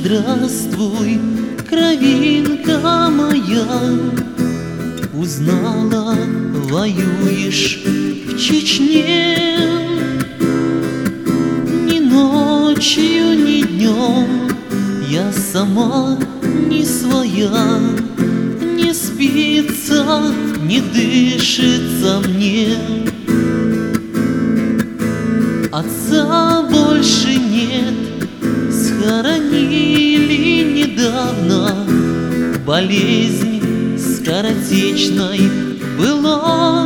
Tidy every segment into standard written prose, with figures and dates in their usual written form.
здравствуй, кровинка моя. Узнала, воюешь в Чечне. Ни ночью, ни днем я сама не своя. Не спится, не дышится мне. Отца больше нет, схоронили недавно. Болезнь скоротечной была.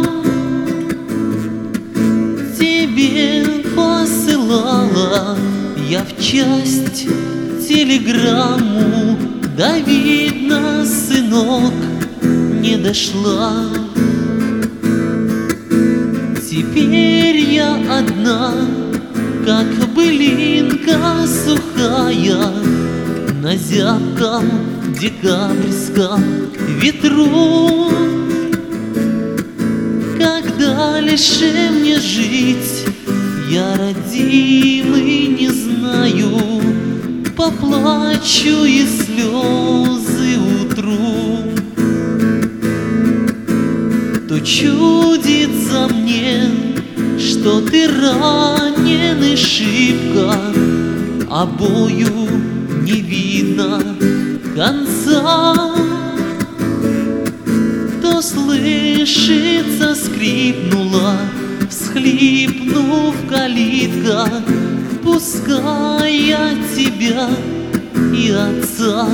Тебе посылала я в часть телеграмму, да видно, сынок, не дошла. Теперь я одна, как былинка сухая, на зябком декабрьском ветру. Как дальше мне жить, я, родимый, не знаю. Поплачу и слезы утру. То чудится мне, что ты ранен и шибко, а бою не видно конца. То слышится, скрипнула, всхлипнув калитка, впуская тебя и отца.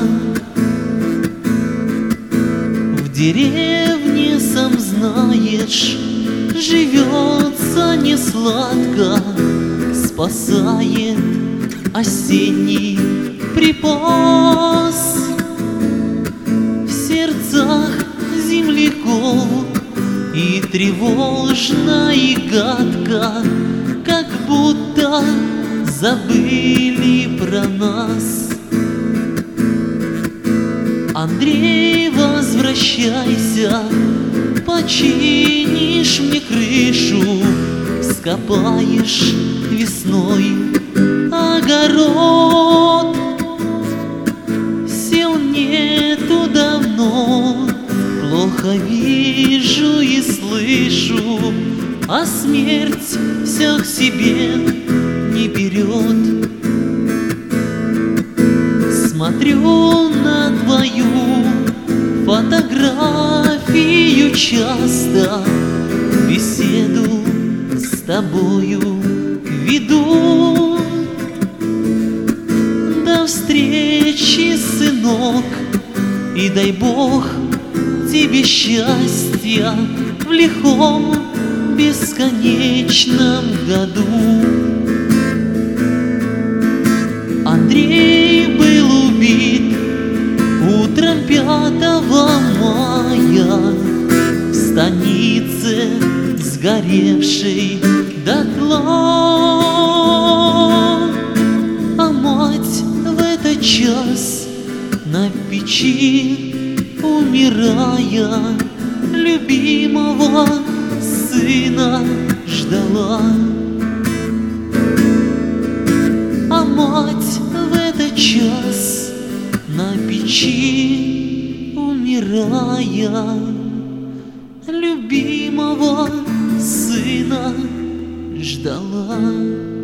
В деревне, сам знаешь, живется несладко, спасает осенний припас. В сердцах земляков и тревожно, и гадко, как будто забыли про нас. Андрей, возвращайся, починишь мне крышу, вскопаешь весной огород. Сил нету давно, плохо вижу и слышу, а смерть всех себе не берет. Смотрю на твою фотографию часто, беседу с тобою веду. До встречи, сынок, и дай Бог тебе счастья в лихом бесконечном году. Андрей был убит утром 5 мая в станице, сгоревшей дотла. А мать в этот час на печи, умирая, любимого сына ждала. А мать в этот час на печи, умирая, любимого сына ждала.